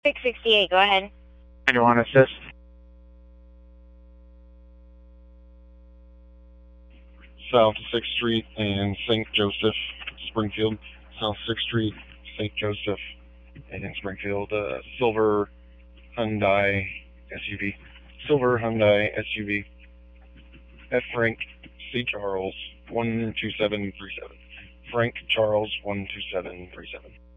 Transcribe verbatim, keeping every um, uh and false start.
six sixty-eight, go ahead. I don't want to assist. South sixth Street and Saint Joseph, Springfield. South sixth Street, Saint Joseph, and in Springfield. Uh, silver Hyundai S U V. Silver Hyundai S U V. F. Frank C. Charles, one two seven three seven. Frank Charles, one two seven three seven.